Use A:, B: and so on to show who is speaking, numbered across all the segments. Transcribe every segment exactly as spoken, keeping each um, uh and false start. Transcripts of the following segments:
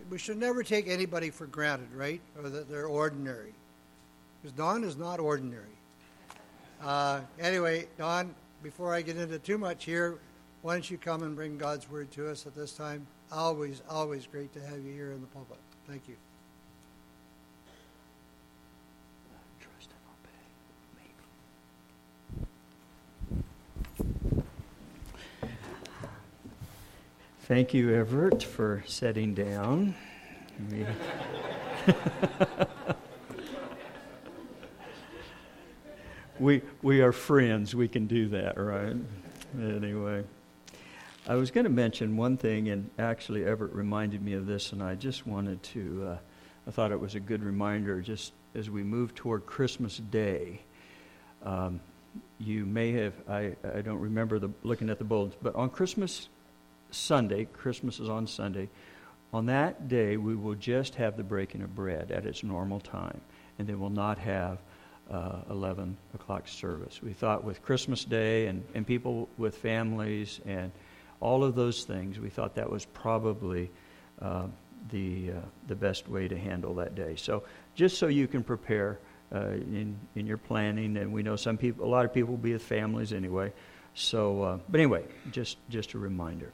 A: we should never take anybody for granted, right? Or that they're ordinary. Because Don is not ordinary. Uh, anyway, Don, before I get into too much here, why don't you come and bring God's word to us at this time? Always, always great to have you here in the pulpit. Thank you.
B: Trust and obey, maybe. Thank you, Everett, for setting down. We, we we are friends. We can do that, right? Anyway. I was going to mention one thing, and actually Everett reminded me of this, and I just wanted to, uh, I thought it was a good reminder, just as we move toward Christmas Day. Um, you may have, I, I don't remember the looking at the bulletins, but on Christmas Sunday, Christmas is on Sunday, on that day we will just have the breaking of bread at its normal time, and they will not have uh, eleven o'clock service. We thought with Christmas Day and, and people with families and all of those things, we thought that was probably uh, the uh, the best way to handle that day. So just so you can prepare uh, in in your planning, and we know some people, a lot of people will be with families anyway. So, uh, but anyway, just just a reminder.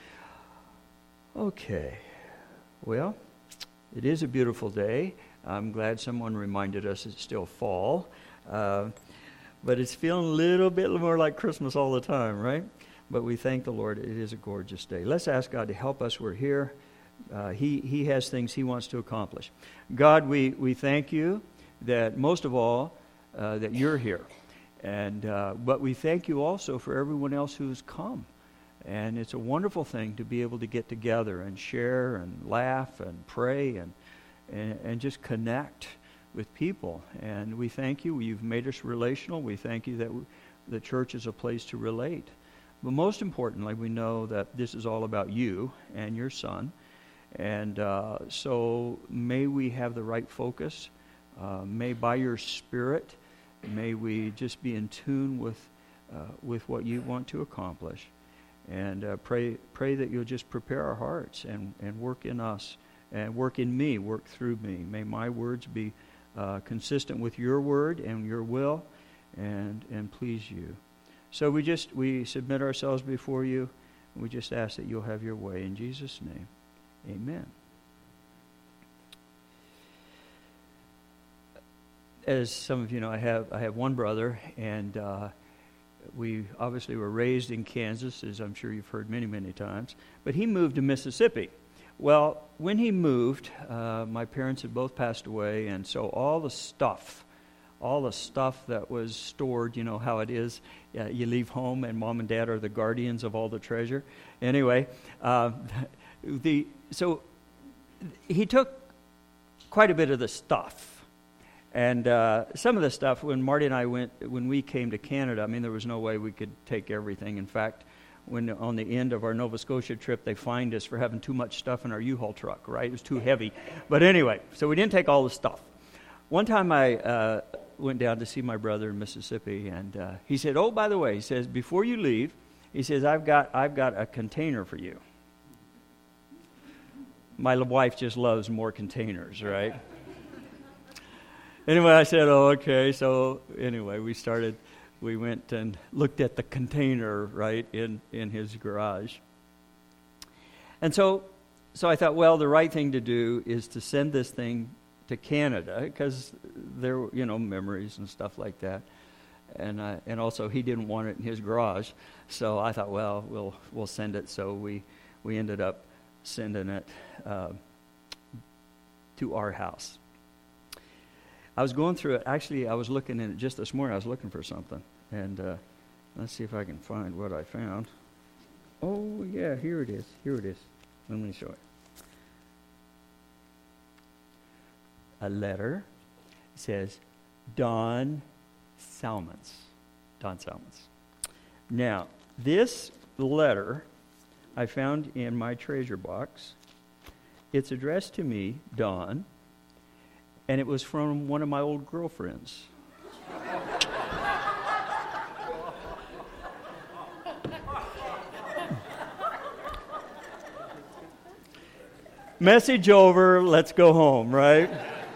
B: Okay, well, it is a beautiful day. I'm glad someone reminded us it's still fall, uh, but it's feeling a little bit more like Christmas all the time, right? But we thank the Lord. It is a gorgeous day. Let's ask God to help us. We're here. Uh, he He has things He wants to accomplish. God, we, we thank you that most of all uh, that you're here, and uh, but we thank you also for everyone else who's come. And it's a wonderful thing to be able to get together and share and laugh and pray and and, and just connect with people. And we thank you. You've made us relational. We thank you that the church is a place to relate. But most importantly, we know that this is all about you and your Son. And uh, so may we have the right focus. Uh, may by your Spirit, may we just be in tune with uh, with what you want to accomplish. And uh, pray pray that you'll just prepare our hearts and, and work in us and work in me, work through me. May my words be uh, consistent with your word and your will and and please you. So we just, we submit ourselves before you, and we just ask that you'll have your way. In Jesus' name, amen. As some of you know, I have I have one brother, and uh, we obviously were raised in Kansas, as I'm sure you've heard many, many times, but he moved to Mississippi. Well, when he moved, uh, my parents had both passed away, and so all the stuff all the stuff that was stored, you know how it is. Uh, you leave home and mom and dad are the guardians of all the treasure. Anyway, uh, the so he took quite a bit of the stuff. And uh, some of the stuff, when Marty and I went, when we came to Canada, I mean, there was no way we could take everything. In fact, when on the end of our Nova Scotia trip, they fined us for having too much stuff in our U-Haul truck, right? It was too heavy. But anyway, so we didn't take all the stuff. One time I uh, went down to see my brother in Mississippi, and uh, he said, oh, by the way, he says, before you leave, he says, I've got I've got a container for you. My wife just loves more containers, right? Anyway, I said, oh, okay. So anyway, we started, we went and looked at the container, right, in, in his garage. And so, so I thought, well, the right thing to do is to send this thing to Canada, because there were, you know, memories and stuff like that, and uh, and also he didn't want it in his garage, so I thought, well, we'll we'll send it. So we we ended up sending it uh, to our house. I was going through it. Actually, I was looking in it just this morning. I was looking for something, and uh, let's see if I can find what I found. Oh yeah, here it is. Here it is. Let me show it. A letter. It says, Don Salmons. Don Salmons. Now, this letter I found in my treasure box. It's addressed to me, Don, and it was from one of my old girlfriends. Message over, let's go home, right?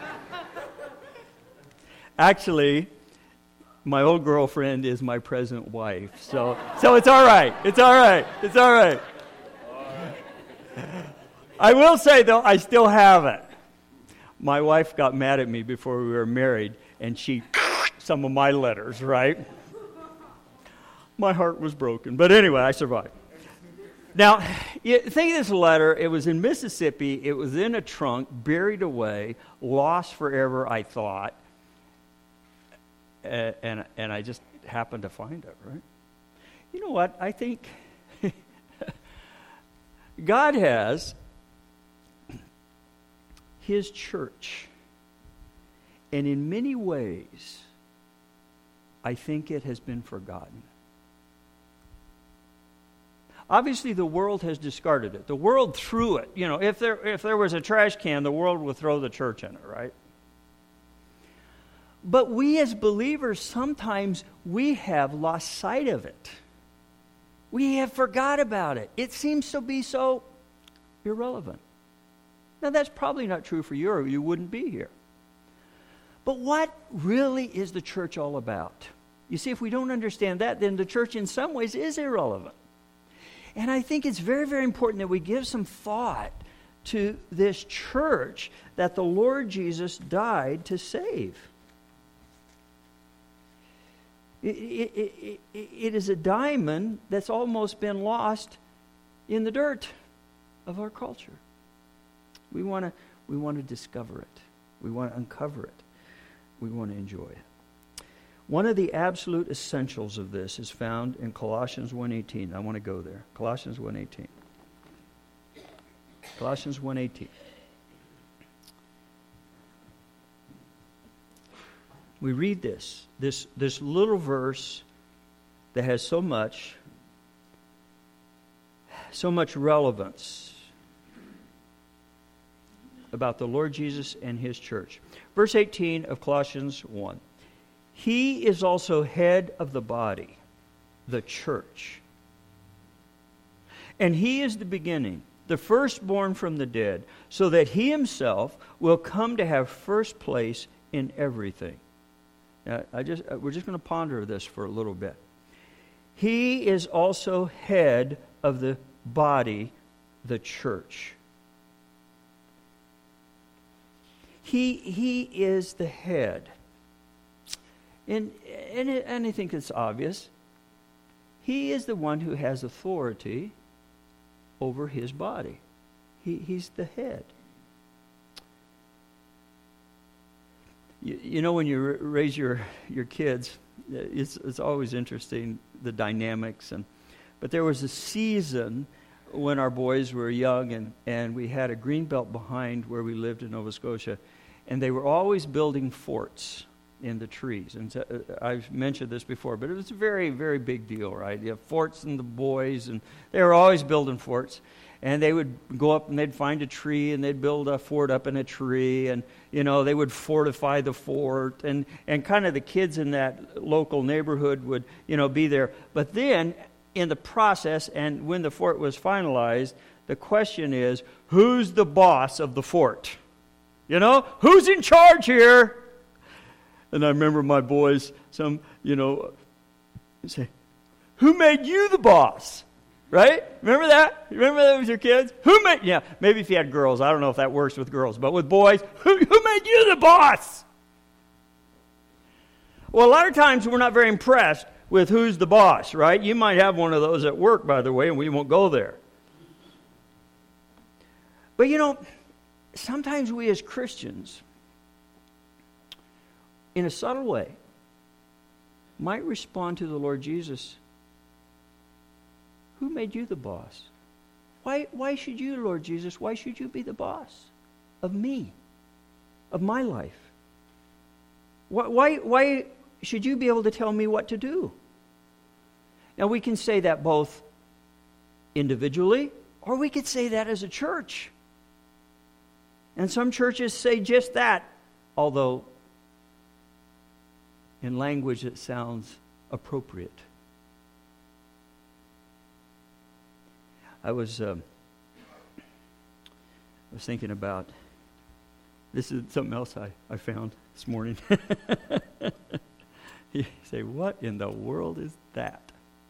B: Actually, my old girlfriend is my present wife, so so it's all right. It's all right. It's all right. I will say, though, I still have it. My wife got mad at me before we were married, and she some of my letters, right? My heart was broken. But anyway, I survived. Now, you think of this letter. It was in Mississippi. It was in a trunk, buried away, lost forever, I thought. Uh, and, and I just happened to find it, right? You know what? I think God has His church. And in many ways, I think it has been forgotten. Obviously, the world has discarded it. The world threw it. You know, if there if there was a trash can, the world would throw the church in it, right? But we as believers, sometimes we have lost sight of it. We have forgot about it. It seems to be so irrelevant. Now, that's probably not true for you, or you wouldn't be here. But what really is the church all about? You see, if we don't understand that, then the church in some ways is irrelevant. And I think it's very, very important that we give some thought to this church that the Lord Jesus died to save. It, it, it, it is a diamond that's almost been lost in the dirt of our culture. We want to we want to discover it. We want to uncover it. We want to enjoy it. One of the absolute essentials of this is found in Colossians one eighteen. I want to go there. Colossians one eighteen. Colossians one eighteen. We read this, this, this little verse that has so much, so much relevance about the Lord Jesus and His church. Verse eighteen of Colossians one. He is also head of the body, the church. And He is the beginning, the firstborn from the dead, so that He Himself will come to have first place in everything. Now, I just we're just going to ponder this for a little bit. He is also head of the body, the church. He he is the head. And, and, and I think it's obvious. He is the one who has authority over His body. He, he's the head. You, you know, when you r- raise your, your kids, it's, it's always interesting, the dynamics. And But there was a season when our boys were young, and, and we had a green belt behind where we lived in Nova Scotia, and they were always building forts in the trees. And so, uh, I've mentioned this before, but it was a very, very big deal, right? You have forts and the boys, and they were always building forts. And they would go up and they'd find a tree and they'd build a fort up in a tree, and, you know, they would fortify the fort, and, and kind of the kids in that local neighborhood would, you know, be there. But then in the process, and when the fort was finalized, the question is, who's the boss of the fort? You know, who's in charge here? And I remember my boys, some, you know, say, who made you the boss? Right? Remember that? Remember that with your kids? Who made, yeah, maybe if you had girls, I don't know if that works with girls, but with boys, who, who made you the boss? Well, a lot of times we're not very impressed with who's the boss, right? You might have one of those at work, by the way, and we won't go there. But you know, sometimes we as Christians, in a subtle way, might respond to the Lord Jesus. Who made you the boss? Why, why should you, Lord Jesus, why should you be the boss of me, of my life? Why, why, why should you be able to tell me what to do? Now, we can say that both individually, or we could say that as a church. And some churches say just that, although in language that sounds appropriate. I was, uh, I was thinking about, this is something else I, I found this morning. You say, what in the world is that?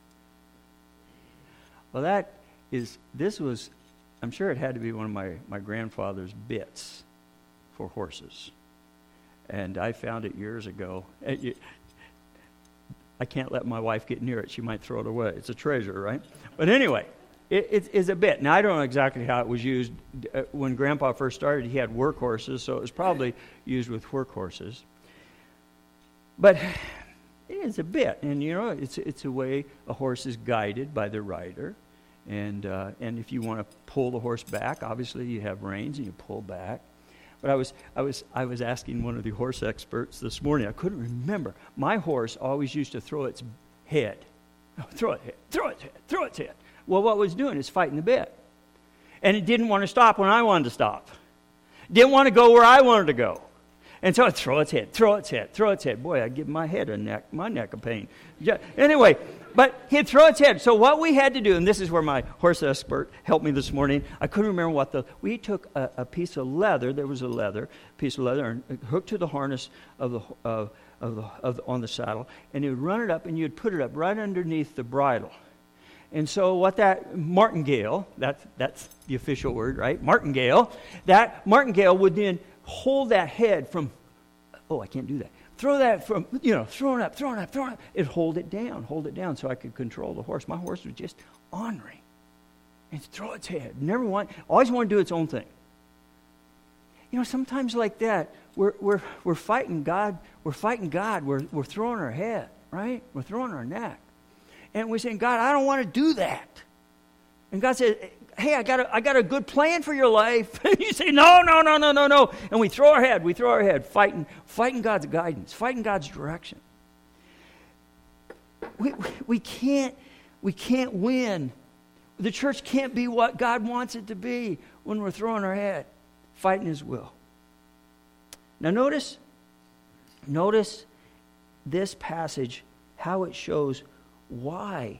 B: Well, that is, this was, I'm sure it had to be one of my, my grandfather's bits for horses. And I found it years ago. I can't let my wife get near it. She might throw it away. It's a treasure, right? But anyway, it, it, it's a bit. Now, I don't know exactly how it was used. When Grandpa first started, he had work horses, so it was probably used with work horses. But it is a bit. And, you know, it's, it's a way a horse is guided by the rider. And, uh, and if you want to pull the horse back, obviously you have reins and you pull back. But I was I was I was asking one of the horse experts this morning. I couldn't remember. My horse always used to throw its head, throw its head, throw its head, throw its head. Well, what it was doing is fighting the bit, and it didn't want to stop when I wanted to stop. Didn't want to go where I wanted to go, and so I'd throw its head, throw its head, throw its head. Boy, I'd give my head a neck, my neck a pain. Yeah, anyway. But he'd throw its head. So what we had to do, and this is where my horse expert helped me this morning. I couldn't remember what the, we took a, a piece of leather, there was a leather, piece of leather, and hooked to the harness of the, uh, of the, of the, on the saddle, and you'd run it up, and you'd put it up right underneath the bridle. And so what that martingale, that's, that's the official word, right? Martingale, that martingale would then hold that head from, oh, I can't do that. Throw that from, you know, throwing up, throwing up, throwing up. It'd hold it down, hold it down so I could control the horse. My horse was just ornery. And throw its head. Never want, always want to do its own thing. You know, sometimes like that, we're we're we're fighting God, we're fighting God, we're we're throwing our head, right? We're throwing our neck. And we're saying, God, I don't want to do that. And God says, hey, I got a, I got a good plan for your life. And you say, no, no, no, no, no, no. And we throw our head, we throw our head, fighting, fighting God's guidance, fighting God's direction. We, we, we can't, we can't win. The church can't be what God wants it to be when we're throwing our head, fighting His will. Now notice, notice this passage, how it shows why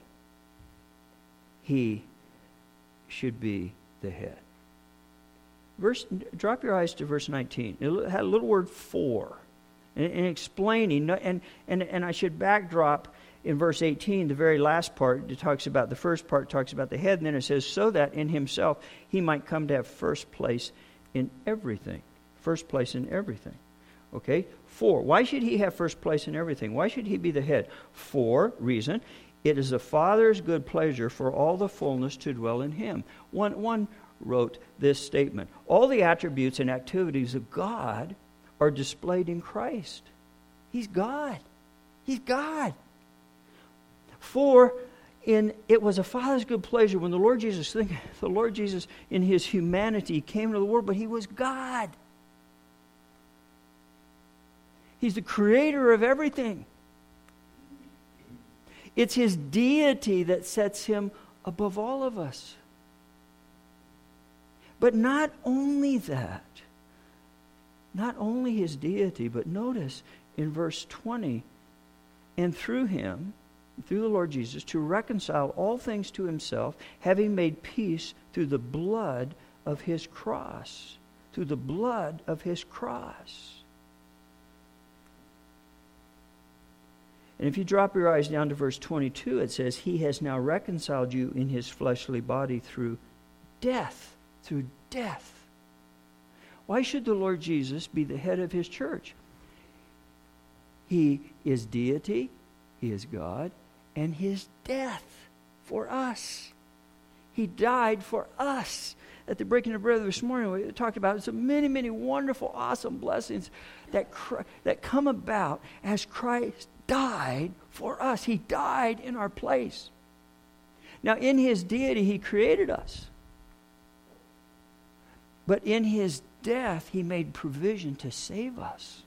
B: He should be the head. Verse, drop your eyes to verse nineteen. It had a little word for. And, and explaining, and, and, and I should backdrop in verse eighteen, the very last part. It talks about, the first part talks about the head, and then it says, so that in Himself He might come to have first place in everything. First place in everything. Okay? For. Why should He have first place in everything? Why should He be the head? For, reason, it is the Father's good pleasure for all the fullness to dwell in Him. One, one wrote this statement. All the attributes and activities of God are displayed in Christ. He's God. He's God. For in it was a Father's good pleasure when the Lord Jesus, think, the Lord Jesus in His humanity came into the world, but He was God. He's the creator of everything. It's His deity that sets Him above all of us. But not only that, not only His deity, but notice in verse twenty, and through Him, through the Lord Jesus, to reconcile all things to Himself, having made peace through the blood of His cross. Through the blood of His cross. And if you drop your eyes down to verse twenty-two, it says, He has now reconciled you in His fleshly body through death. Through death. Why should the Lord Jesus be the head of His church? He is deity, He is God, and His death for us. He died for us. At the breaking of bread this morning, we talked about some many, many wonderful, awesome blessings that, that come about as Christ died for us. He died in our place. Now, in His deity, He created us. But in His death, He made provision to save us.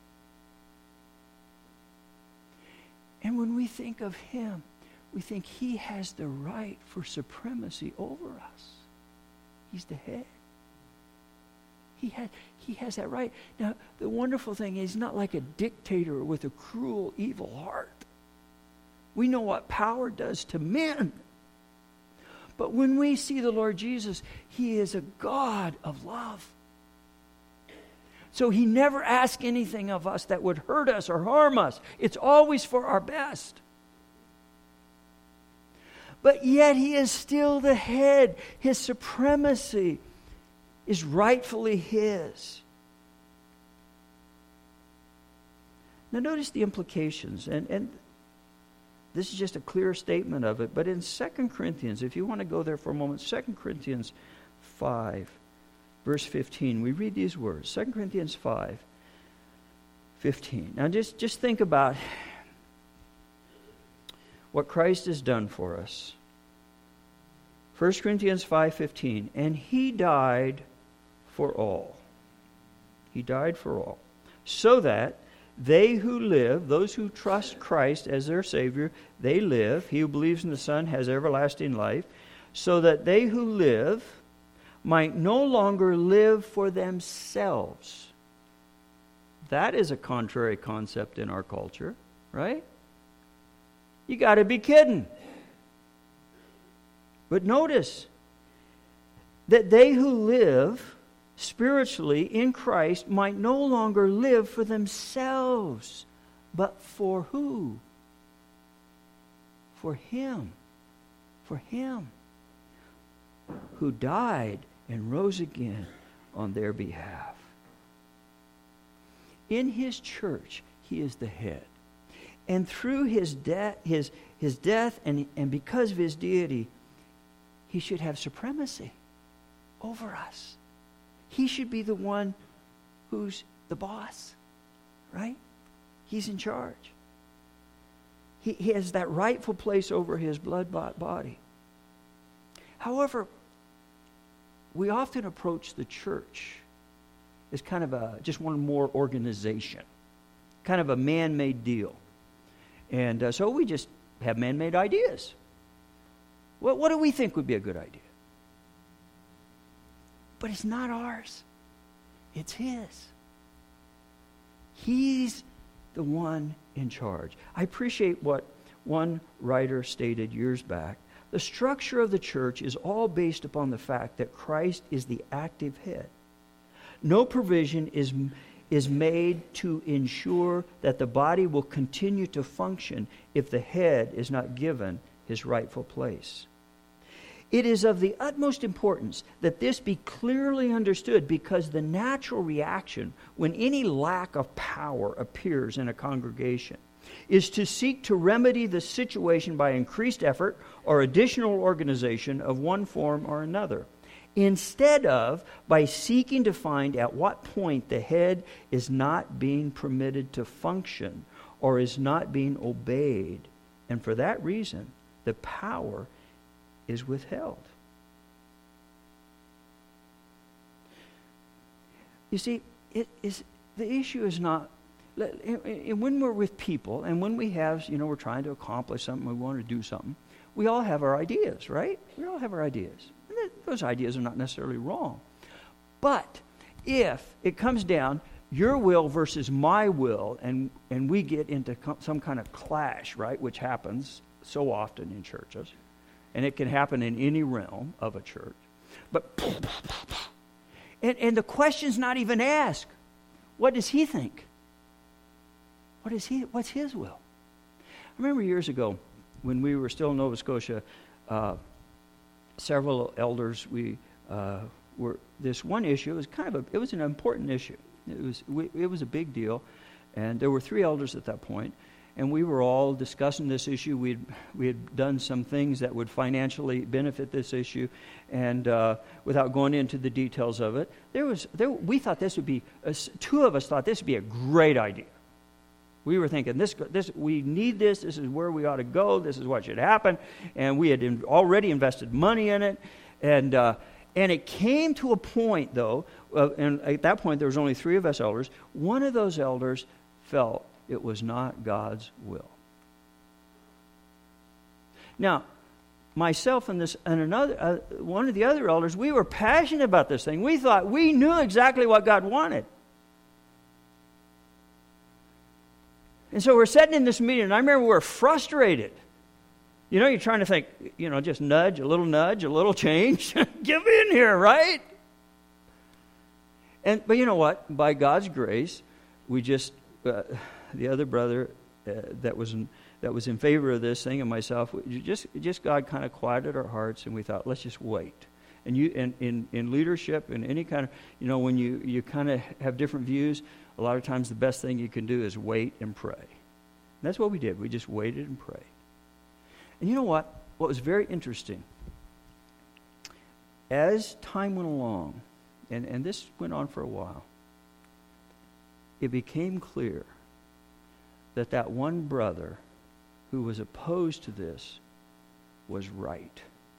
B: And when we think of Him, we think He has the right for supremacy over us. He's the head. He has, he has that right. Now, the wonderful thing is, He's not like a dictator with a cruel, evil heart. We know what power does to men. But when we see the Lord Jesus, He is a God of love. So He never asks anything of us that would hurt us or harm us. It's always for our best. But yet He is still the head. His supremacy is rightfully His. Now notice the implications, and, and this is just a clear statement of it, but in Second Corinthians, if you want to go there for a moment, Second Corinthians five, verse fifteen, we read these words, Second Corinthians five, fifteen. Now just, just think about what Christ has done for us. First Corinthians five fifteen, and He died for all. He died for all. So that they who live, those who trust Christ as their Savior, they live. He who believes in the Son has everlasting life. So that they who live might no longer live for themselves. That is a contrary concept in our culture, right? You got to be kidding. But notice that they who live spiritually in Christ might no longer live for themselves, but for who? For Him. For Him who died and rose again on their behalf. In His church, He is the head. And through His death, his, his death and, and because of His deity, He should have supremacy over us. He should be the one who's the boss, right? He's in charge. He, he has that rightful place over His blood-bought body. However, we often approach the church as kind of a just one more organization, kind of a man-made deal. And uh, so we just have man-made ideas. Well, what do we think would be a good idea? But it's not ours. It's His. He's the one in charge. I appreciate what one writer stated years back. The structure of the church is all based upon the fact that Christ is the active head. No provision is, is made to ensure that the body will continue to function if the head is not given his rightful place. It is of the utmost importance that this be clearly understood, because the natural reaction when any lack of power appears in a congregation is to seek to remedy the situation by increased effort or additional organization of one form or another, instead of by seeking to find at what point the head is not being permitted to function or is not being obeyed, and for that reason the power is withheld. You see, it is the issue is not, and when we're with people and when we have, you know, we're trying to accomplish something, we want to do something, we all have our ideas, right? We all have our ideas. And those ideas are not necessarily wrong. But if it comes down, your will versus my will, and, and we get into some kind of clash, right, which happens so often in churches, and it can happen in any realm of a church. But, and, and the question's not even asked. What does he think? What is he? What's his will? I remember years ago when we were still in Nova Scotia, uh, several elders, we uh, were, this one issue, it was kind of a, it was an important issue. It was, we, it was a big deal. And there were three elders at that point. And we were all discussing this issue. We had we had done some things that would financially benefit this issue, and uh, without going into the details of it, there was there we thought this would be uh, two of us thought this would be a great idea. We were thinking this this we need this. This is where we ought to go. This is what should happen, and we had in, already invested money in it, and uh, and it came to a point though, uh, and at that point there was only three of us elders. One of those elders felt it was not God's will. Now, myself and this and another uh, one of the other elders, we were passionate about this thing. We thought we knew exactly what God wanted. And so we're sitting in this meeting, and I remember we were frustrated. You know, you're trying to think, you know, just nudge, a little nudge, a little change. Give in here, right? And but you know what? By God's grace, we just, uh, the other brother uh, that was in, that was in favor of this thing and myself, we just just God kind of quieted our hearts, and we thought, let's just wait. And you, and in, in leadership and any kind of, you know, when you, you kind of have different views, a lot of times the best thing you can do is wait and pray. And that's what we did. We just waited and prayed. And you know what? What was very interesting, as time went along, and, and this went on for a while, it became clear that that one brother who was opposed to this was right.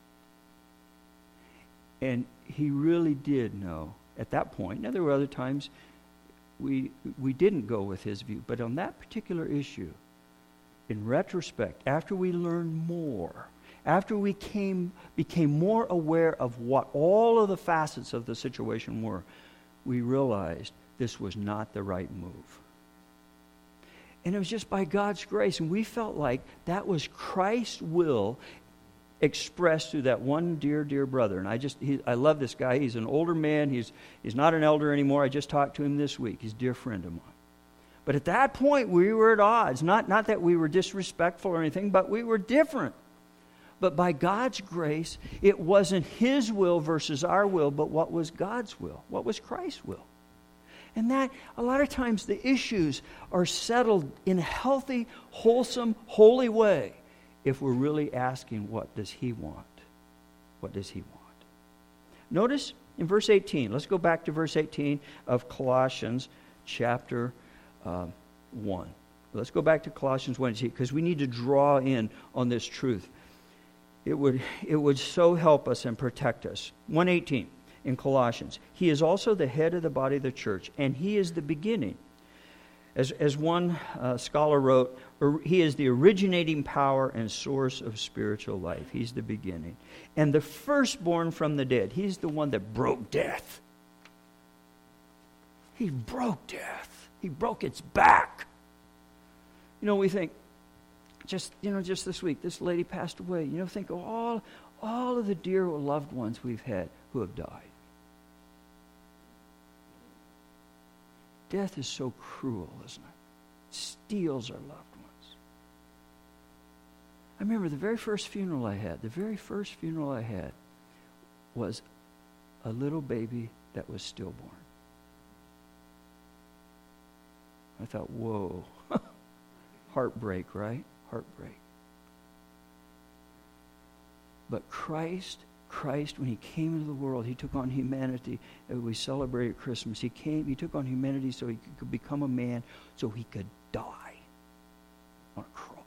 B: And he really did know at that point. Now, there were other times we we didn't go with his view, but on that particular issue, in retrospect, after we learned more, after we came became more aware of what all of the facets of the situation were, we realized this was not the right move. And it was just by God's grace, and we felt like that was Christ's will expressed through that one dear, dear brother. And I just, he, I love this guy. He's an older man. He's he's not an elder anymore. I just talked to him this week. He's a dear friend of mine. But at that point, we were at odds. Not, not that we were disrespectful or anything, but we were different. But by God's grace, it wasn't his will versus our will, but what was God's will? What was Christ's will? And that, a lot of times, the issues are settled in a healthy, wholesome, holy way if we're really asking, what does he want? What does he want? Notice in verse eighteen. Let's go back to verse eighteen of Colossians chapter uh, one. Let's go back to Colossians one, because we need to draw in on this truth. It would, it would so help us and protect us. one eighteen in Colossians. He is also the head of the body of the church, and he is the beginning. As, as one uh, scholar wrote, he is the originating power and source of spiritual life. He's the beginning. And the firstborn from the dead. He's the one that broke death. He broke death. He broke its back. You know, we think, just you know, just this week, this lady passed away. You know, think of all, all of the dear loved ones we've had who have died. Death is so cruel, isn't it? It steals our loved ones. I remember the very first funeral I had, the very first funeral I had was a little baby that was stillborn. I thought, whoa. Heartbreak, right? Heartbreak. But Christ, Christ, when he came into the world, he took on humanity. We celebrate at Christmas. He came, he took on humanity so he could become a man, so he could die on a cross.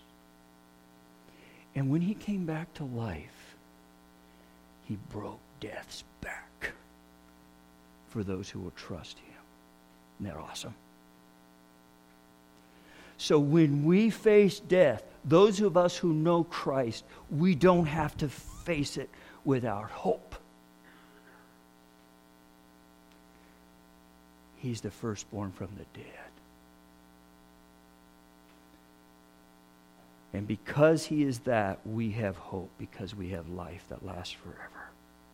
B: And when he came back to life, he broke death's back for those who will trust him. Isn't that awesome? So when we face death, those of us who know Christ, we don't have to face it without hope. He's the firstborn from the dead. And because he is that, we have hope, because we have life that lasts forever.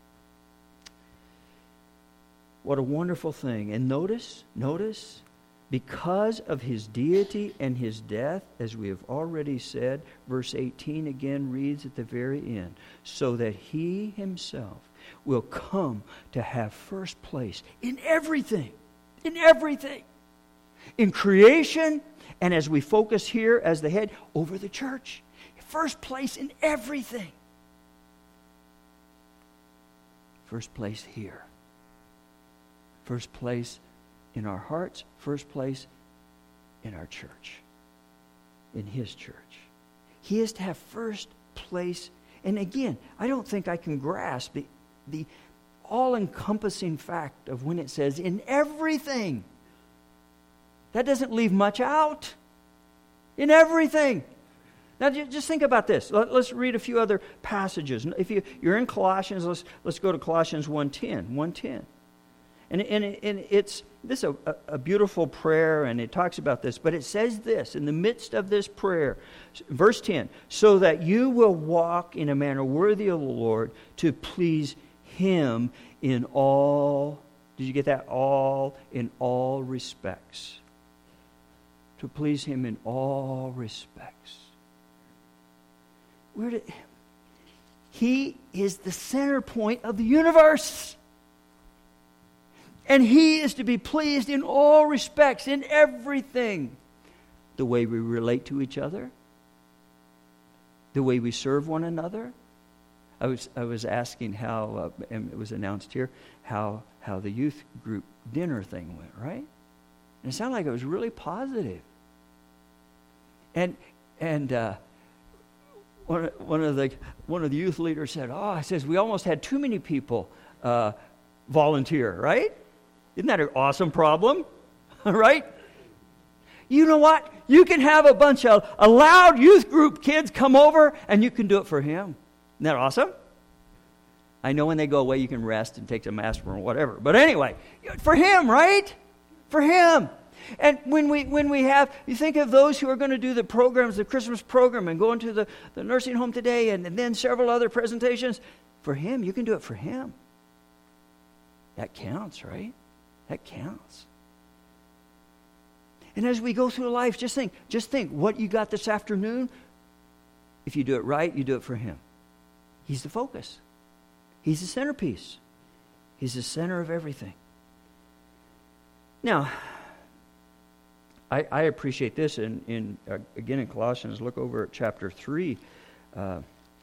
B: What a wonderful thing. And notice, notice, because of his deity and his death, as we have already said, verse eighteen again reads at the very end, so that he himself will come to have first place in everything, in everything, in creation, and as we focus here as the head, over the church. First place in everything. First place here. First place in our hearts, first place in our church, in his church. He is to have first place. And again, I don't think I can grasp the, the all-encompassing fact of when it says, in everything. That doesn't leave much out. In everything. Now, just think about this. Let's read a few other passages. If you, you're in Colossians, let's, let's go to Colossians one ten. one ten. And, and, and it's this is a, a beautiful prayer, and it talks about this, but it says this in the midst of this prayer, verse ten, so that you will walk in a manner worthy of the Lord to please Him in all, did you get that? All, in all respects. To please Him in all respects. Where did, He is the center point of the universe. And He is to be pleased in all respects, in everything. The way we relate to each other. The way we serve one another. I was I was asking how, uh, and it was announced here, how how the youth group dinner thing went, right? And it sounded like it was really positive. And and uh, one one of the one of the youth leaders said, "Oh, I says we almost had too many people uh, volunteer, right? Isn't that an awesome problem, right? You know what? You can have a bunch of a loud youth group kids come over, and you can do it for Him. Isn't that awesome? I know when they go away, you can rest and take some aspirin or whatever. But anyway, for Him, right? For Him." And when we when we have, you think of those who are going to do the programs, the Christmas program, and go into the, the nursing home today, and, and then several other presentations. For Him, you can do it for Him. That counts, right? That counts. And as we go through life, just think, just think what you got this afternoon. If you do it right, you do it for Him. He's the focus. He's the centerpiece. He's the center of everything. Now, I, I appreciate this in, in uh, again in Colossians. Look over at chapter three. Uh,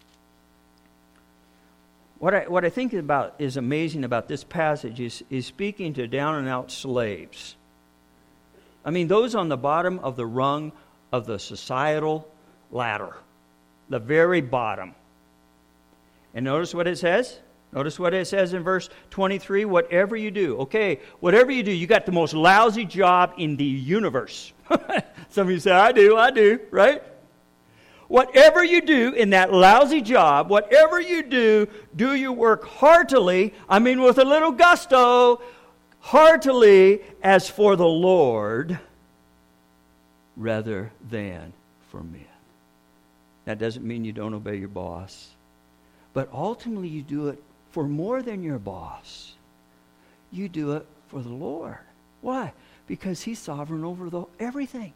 B: what I what I think about is amazing about this passage is is speaking to down and out slaves. I mean, those on the bottom of the rung of the societal ladder, the very bottom. And notice what it says. Notice what it says in verse twenty-three, whatever you do. Okay, whatever you do, you got the most lousy job in the universe. Some of you say, I do, I do, right? Whatever you do in that lousy job, whatever you do, do you work heartily, I mean with a little gusto, heartily as for the Lord rather than for men. That doesn't mean you don't obey your boss. But ultimately you do it for more than your boss. You do it for the Lord. Why? Because He's sovereign over the, everything.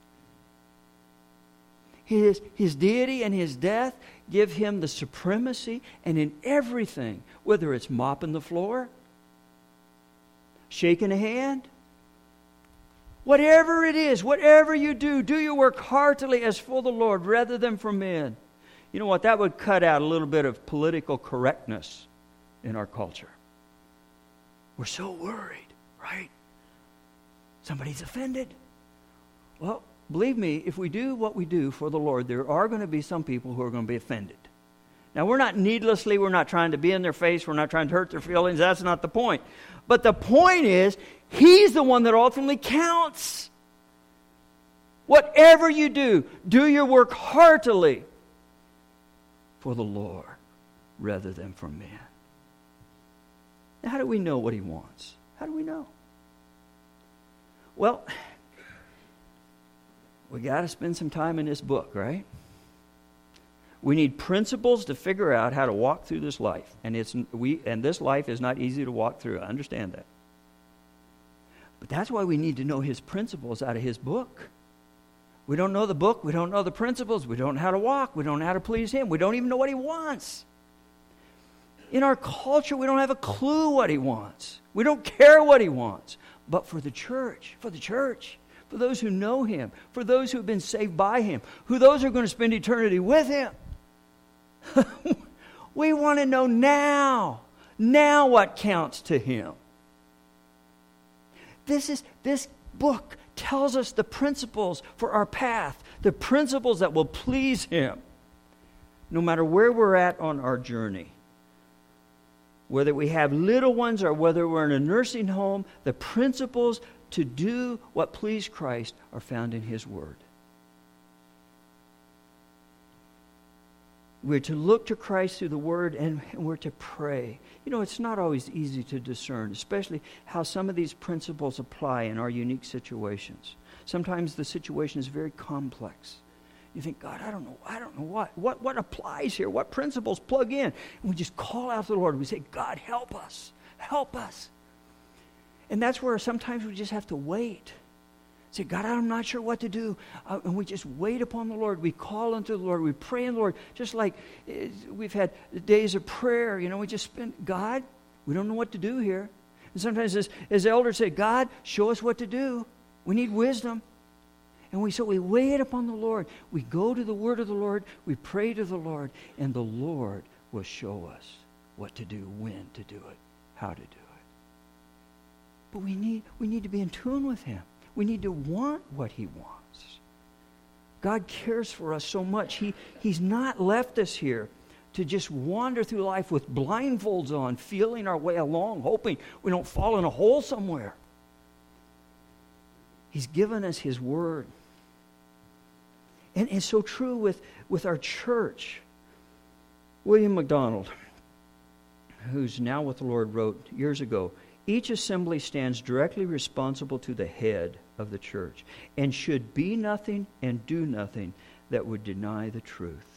B: His, his deity and His death give Him the supremacy, and in everything, whether it's mopping the floor, shaking a hand, whatever it is, whatever you do, do your work heartily as for the Lord rather than for men. You know what? That would cut out a little bit of political correctness in our culture. We're so worried, right? Somebody's offended. Well, believe me, if we do what we do for the Lord, there are going to be some people who are going to be offended. Now, we're not needlessly, we're not trying to be in their face, we're not trying to hurt their feelings. That's not the point. But the point is, He's the one that ultimately counts. Whatever you do, do your work heartily for the Lord rather than for men. Now, how do we know what He wants? How do we know? Well, we got to spend some time in this book, right? We need principles to figure out how to walk through this life, and it's we and this life is not easy to walk through. I understand that, but that's why we need to know His principles out of His book. We don't know the book. We don't know the principles. We don't know how to walk. We don't know how to please Him. We don't even know what He wants. In our culture, we don't have a clue what He wants. We don't care what He wants. But for the church, for the church, for those who know Him, for those who have been saved by Him, who those who are going to spend eternity with Him, we want to know now, now what counts to Him. This is this book tells us the principles for our path, the principles that will please Him, no matter where we're at on our journey. Whether we have little ones or whether we're in a nursing home, the principles to do what please Christ are found in His Word. We're to look to Christ through the Word, and we're to pray. You know, it's not always easy to discern, especially how some of these principles apply in our unique situations. Sometimes the situation is very complex. You think, God, I don't know, I don't know what, what, what applies here, what principles plug in. And we just call out to the Lord. We say, God, help us, help us. And that's where sometimes we just have to wait. Say, God, I'm not sure what to do. Uh, and we just wait upon the Lord. We call unto the Lord. We pray in the Lord. Just like uh, we've had days of prayer. You know, we just spend, God, we don't know what to do here. And sometimes as, as elders say, God, show us what to do. We need wisdom. And we so we wait upon the Lord. We go to the word of the Lord. We pray to the Lord. And the Lord will show us what to do, when to do it, how to do it. But we need we need to be in tune with Him. We need to want what He wants. God cares for us so much. He, he's not left us here to just wander through life with blindfolds on, feeling our way along, hoping we don't fall in a hole somewhere. He's given us His Word. And it's so true with, with our church. William MacDonald, who's now with the Lord, wrote years ago, each assembly stands directly responsible to the head of the church and should be nothing and do nothing that would deny the truth.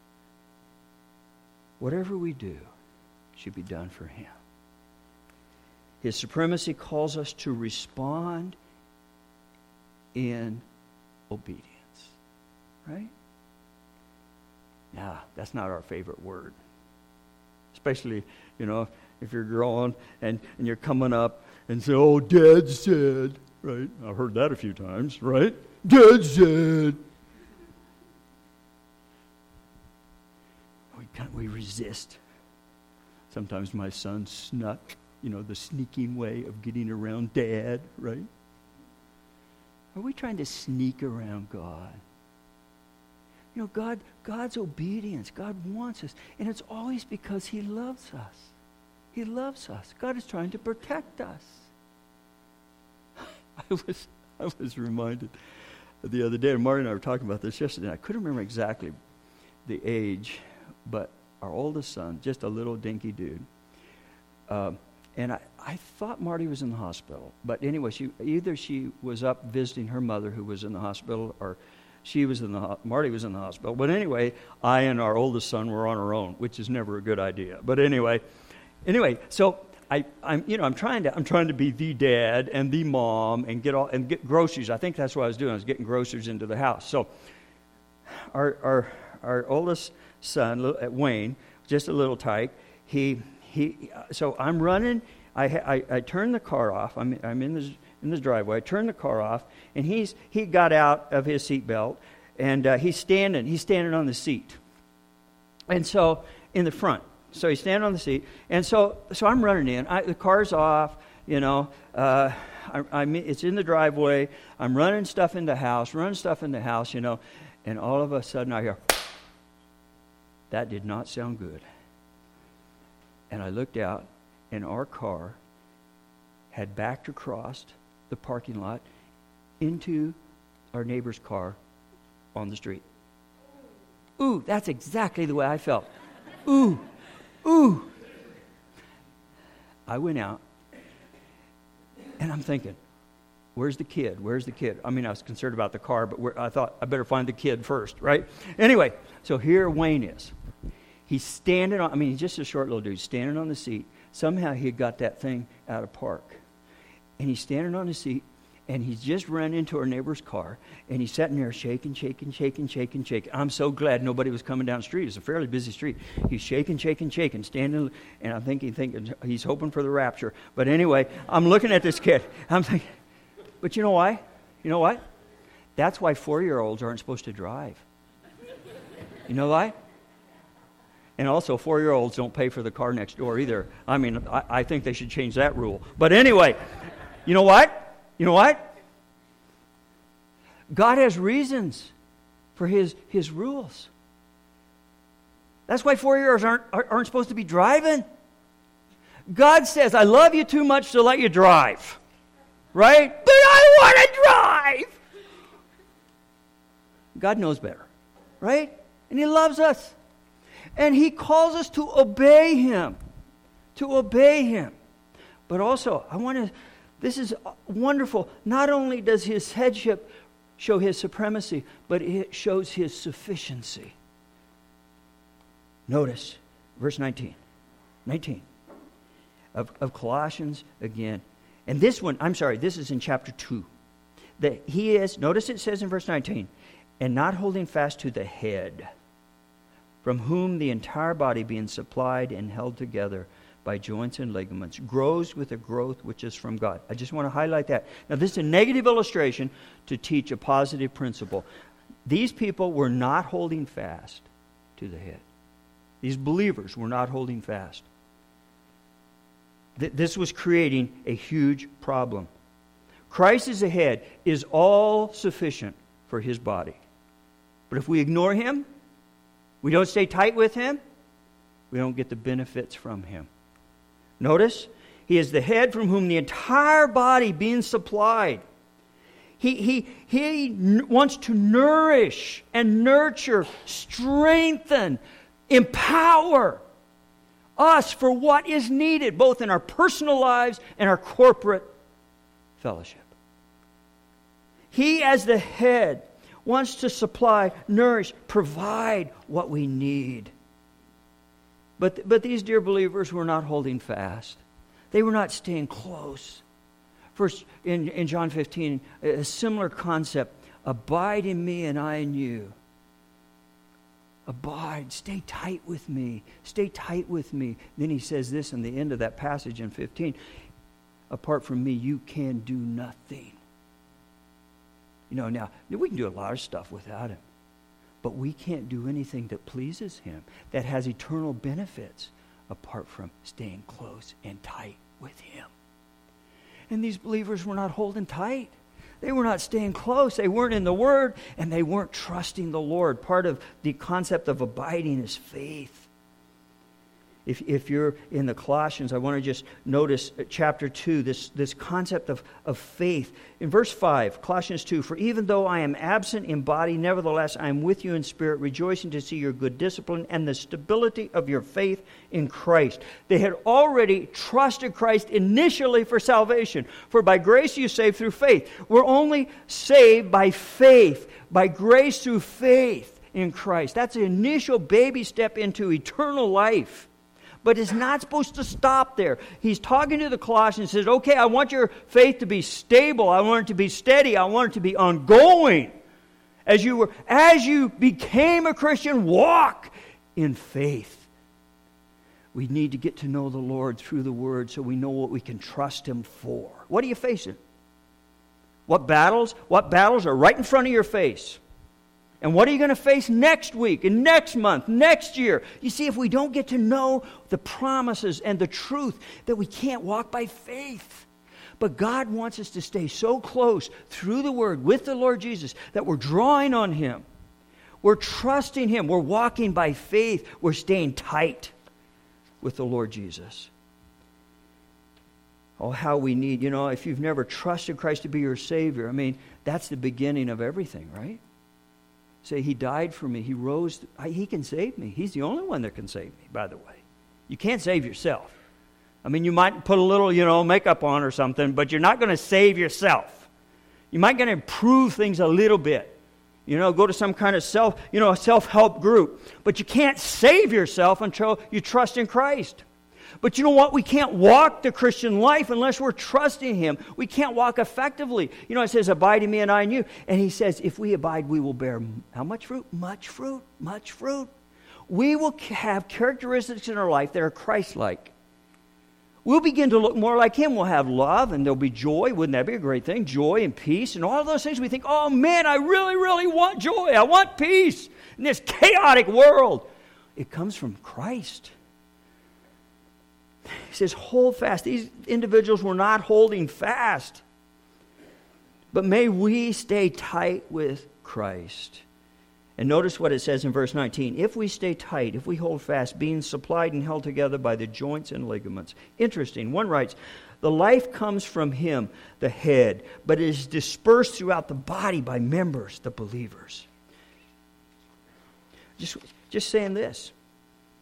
B: Whatever we do should be done for Him. His supremacy calls us to respond in obedience. Right? Now, that's not our favorite word. Especially, you know, if you're growing and, and you're coming up and say, oh, Dad said, right? I've heard that a few times, right? Dad said. We can't, we resist. Sometimes my son snuck, you know, the sneaking way of getting around Dad, right? Are we trying to sneak around God? You know, God, God's obedience, God wants us. And it's always because He loves us. He loves us. God is trying to protect us. I was I was reminded the other day, and Marty and I were talking about this yesterday, and I couldn't remember exactly the age, but our oldest son, just a little dinky dude, uh, and I, I thought Marty was in the hospital. But anyway, she either she was up visiting her mother who was in the hospital, or she was in the Marty was in the hospital. But anyway, I and our oldest son were on our own, which is never a good idea. But anyway, anyway, so I, I'm you know I'm trying to I'm trying to be the dad and the mom and get all and get groceries. I think that's what I was doing. I was getting groceries into the house. So our our our oldest son, Wayne, just a little tyke. He he. So I'm running. I I, I turn the car off. I'm I'm in the in the driveway. I turn the car off, and he's he got out of his seatbelt, and uh, he's standing. He's standing on the seat, and so in the front. So he's standing on the seat, and so so I'm running in. I, the car's off, you know. Uh, I, I'm it's in the driveway. I'm running stuff in the house, running stuff in the house, you know, and all of a sudden I hear. That did not sound good. And I looked out, and our car had backed across the parking lot into our neighbor's car on the street. Ooh, that's exactly the way I felt. Ooh, ooh. I went out, and I'm thinking, where's the kid? Where's the kid? I mean, I was concerned about the car, but where, I thought I better find the kid first, right? Anyway, so here Wayne is. He's standing on, I mean, he's just a short little dude, standing on the seat. Somehow he had got that thing out of park. And he's standing on the seat, and he's just run into our neighbor's car, and he's sitting there shaking, shaking, shaking, shaking, shaking. I'm so glad nobody was coming down the street. It's a fairly busy street. He's shaking, shaking, shaking, standing, and I'm thinking, thinking he's hoping for the rapture. But anyway, I'm looking at this kid. I'm thinking, but you know why? You know what? That's why four-year-olds aren't supposed to drive. You know why? And also, four-year-olds don't pay for the car next door either. I mean, I, I think they should change that rule. But anyway, you know what? You know what? God has reasons for His His rules. That's why four-year-olds aren't aren't supposed to be driving. God says, "I love you too much to let you drive." Right? But I want to drive. God knows better, right? And He loves us. And He calls us to obey Him. To obey Him. But also, I want to, this is wonderful. Not only does His headship show His supremacy, but it shows His sufficiency. Notice, verse nineteen. nineteen. Of, of Colossians again. And this one, I'm sorry, this is in chapter two. That He is, notice it says in verse nineteen, and not holding fast to the head, from whom the entire body being supplied and held together by joints and ligaments, grows with a growth which is from God. I just want to highlight that. Now, this is a negative illustration to teach a positive principle. These people were not holding fast to the head. These believers were not holding fast. Th- this was creating a huge problem. Christ as the head is all sufficient for His body. But if we ignore Him, we don't stay tight with Him, we don't get the benefits from Him. Notice, He is the head from whom the entire body being supplied. He, he, he n- wants to nourish and nurture, strengthen, empower us for what is needed, both in our personal lives and our corporate fellowship. He, as the head, wants to supply, nourish, provide what we need. But, but these dear believers were not holding fast. They were not staying close. First, in, in John fifteen, a similar concept. Abide in me and I in you. Abide. Stay tight with me. Stay tight with me. Then He says this in the end of that passage in fifteen. Apart from me, you can do nothing. You know, now, we can do a lot of stuff without Him. But we can't do anything that pleases Him, that has eternal benefits, apart from staying close and tight with Him. And these believers were not holding tight. They were not staying close. They weren't in the Word, and they weren't trusting the Lord. Part of the concept of abiding is faith. If, if you're in the Colossians, I want to just notice chapter two, this, this concept of, of faith. In verse five, Colossians two, for even though I am absent in body, nevertheless I am with you in spirit, rejoicing to see your good discipline and the stability of your faith in Christ. They had already trusted Christ initially for salvation. For by grace you saved through faith. We're only saved by faith, by grace through faith in Christ. That's the initial baby step into eternal life. But it's not supposed to stop there. He's talking to the Colossians and says, okay, I want your faith to be stable. I want it to be steady. I want it to be ongoing. As you were, as you became a Christian, walk in faith. We need to get to know the Lord through the Word so we know what we can trust Him for. What are you facing? What battles? What battles are right in front of your face? And what are you going to face next week and next month, next year? You see, if we don't get to know the promises and the truth, that we can't walk by faith. But God wants us to stay so close through the Word with the Lord Jesus that we're drawing on Him. We're trusting Him. We're walking by faith. We're staying tight with the Lord Jesus. Oh, how we need, you know, if you've never trusted Christ to be your Savior, I mean, that's the beginning of everything, right? Say, He died for me. He rose. I, he can save me. He's the only one that can save me, by the way. You can't save yourself. I mean, you might put a little, you know, makeup on or something, but you're not going to save yourself. You might going to improve things a little bit. You know, go to some kind of self, you know, a self-help group. But you can't save yourself until you trust in Christ. But you know what? We can't walk the Christian life unless we're trusting Him. We can't walk effectively. You know, it says, abide in me and I in you. And He says, if we abide, we will bear how much fruit? Much fruit. Much fruit. We will have characteristics in our life that are Christ-like. We'll begin to look more like Him. We'll have love and there'll be joy. Wouldn't that be a great thing? Joy and peace and all of those things. We think, oh man, I really, really want joy. I want peace in this chaotic world. It comes from Christ. He says, hold fast. These individuals were not holding fast. But may we stay tight with Christ. And notice what it says in verse nineteen. If we stay tight, if we hold fast, being supplied and held together by the joints and ligaments. Interesting. One writes, the life comes from Him, the head, but it is dispersed throughout the body by members, the believers. Just, just saying this.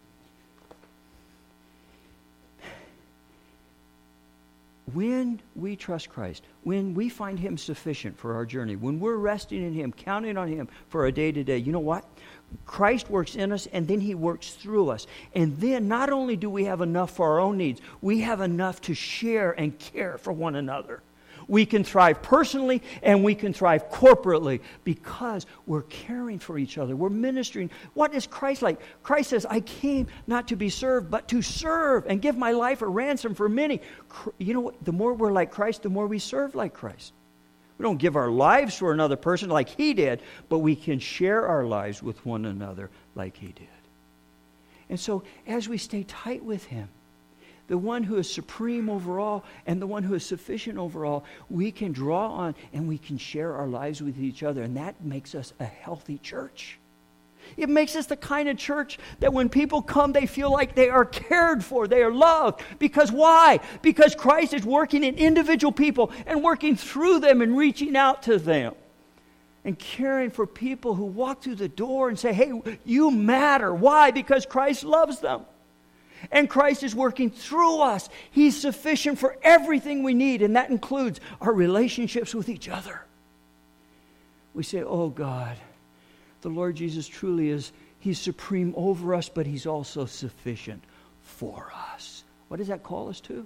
B: when we trust Christ, when we find Him sufficient for our journey, when we're resting in Him, counting on Him for our day-to-day, you know what? Christ works in us, and then He works through us. And then not only do we have enough for our own needs, we have enough to share and care for one another. We can thrive personally and we can thrive corporately because we're caring for each other. We're ministering. What is Christ like? Christ says, I came not to be served, but to serve and give my life a ransom for many. You know what? The more we're like Christ, the more we serve like Christ. We don't give our lives for another person like He did, but we can share our lives with one another like He did. And so as we stay tight with Him, the one who is supreme over all and the one who is sufficient over all, we can draw on and we can share our lives with each other. And that makes us a healthy church. It makes us the kind of church that when people come, they feel like they are cared for, they are loved. Because why? Because Christ is working in individual people and working through them and reaching out to them. And caring for people who walk through the door and say, hey, you matter. Why? Because Christ loves them. And Christ is working through us. He's sufficient for everything we need, and that includes our relationships with each other. We say, oh God, the Lord Jesus truly is, He's supreme over us, but He's also sufficient for us. What does that call us to?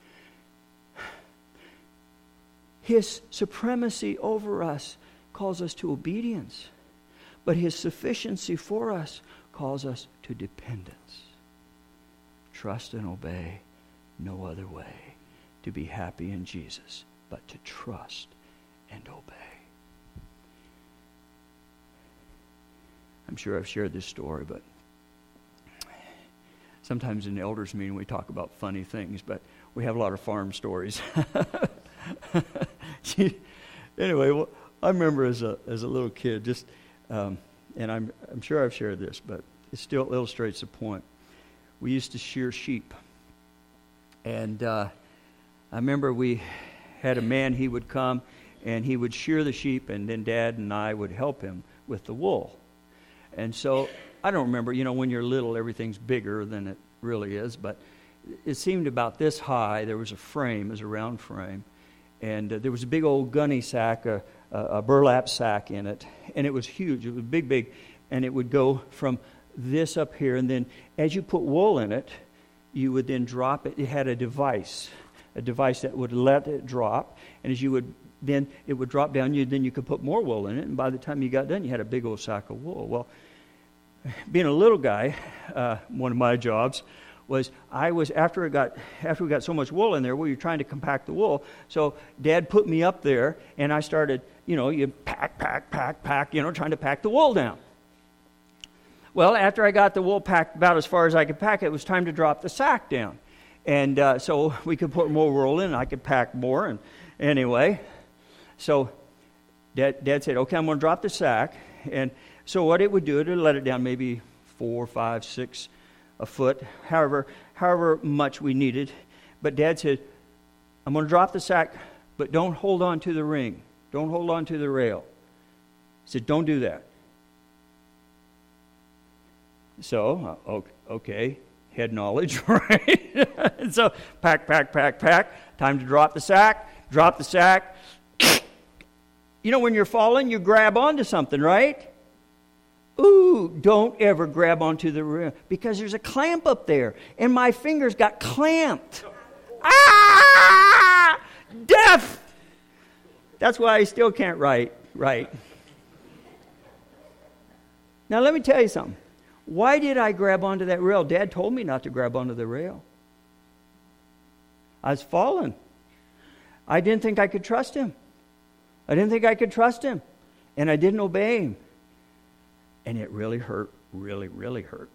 B: His supremacy over us calls us to obedience, but His sufficiency for us calls us to dependence. Trust and obey, no other way to be happy in Jesus, but to trust and obey. I'm sure I've shared this story, but sometimes in the elders' meeting we talk about funny things, but we have a lot of farm stories. Anyway, well, I remember as a as a little kid, just um, and I'm I'm sure I've shared this, but it still illustrates the point. We used to shear sheep. And uh, I remember we had a man, he would come and he would shear the sheep, and then Dad and I would help him with the wool. And so, I don't remember, you know, when you're little, everything's bigger than it really is, but it seemed about this high. There was a frame, it was a round frame, and uh, there was a big old gunny sack, a, a burlap sack in it, and it was huge. It was big, big, and it would go from this up here, and then as you put wool in it, you would then drop it. It had a device, a device that would let it drop, and as you would, then it would drop down, you then you could put more wool in it, and by the time you got done, you had a big old sack of wool. Well, being a little guy, uh, one of my jobs was I was, after it got, after we got so much wool in there, we were trying to compact the wool, so Dad put me up there, and I started, you know, you pack, pack, pack, pack, you know, trying to pack the wool down. Well, after I got the wool packed about as far as I could pack it, it was time to drop the sack down. And uh, so we could put more wool in, and I could pack more. And anyway, so Dad, Dad said, okay, I'm going to drop the sack. And so what it would do, it would let it down maybe four, five, six, a foot, however, however much we needed. But Dad said, I'm going to drop the sack, but don't hold on to the ring. Don't hold on to the rail. He said, don't do that. So, okay, head knowledge, right? And so, pack, pack, pack, pack. Time to drop the sack. Drop the sack. You know, when you're falling, you grab onto something, right? Ooh, don't ever grab onto the rim, because there's a clamp up there, and my fingers got clamped. Ah! Death! That's why I still can't write, right? Now, let me tell you something. Why did I grab onto that rail? Dad told me not to grab onto the rail. I was falling. I didn't think I could trust him. I didn't think I could trust him. And I didn't obey him. And it really hurt, really, really hurt.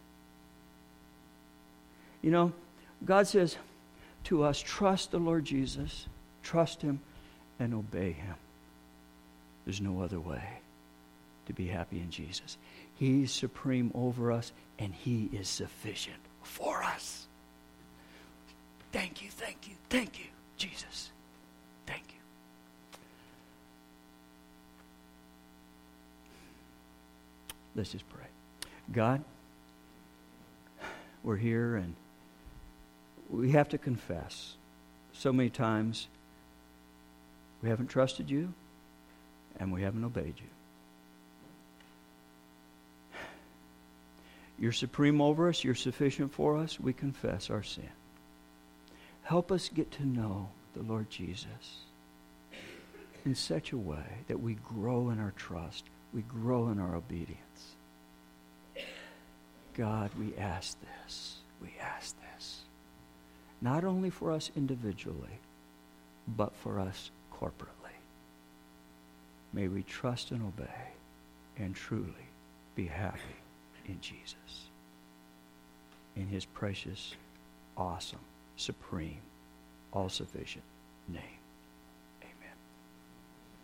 B: You know, God says to us, trust the Lord Jesus, trust Him, and obey Him. There's no other way to be happy in Jesus. He's supreme over us, and He is sufficient for us. Thank you, thank you, thank you, Jesus. Thank you. Let's just pray. God, we're here, and we have to confess so many times we haven't trusted you and we haven't obeyed you. You're supreme over us. You're sufficient for us. We confess our sin. Help us get to know the Lord Jesus in such a way that we grow in our trust. We grow in our obedience. God, we ask this. We ask this. Not only for us individually, but for us corporately. May we trust and obey and truly be happy in Jesus. In his precious, awesome, supreme, all-sufficient name.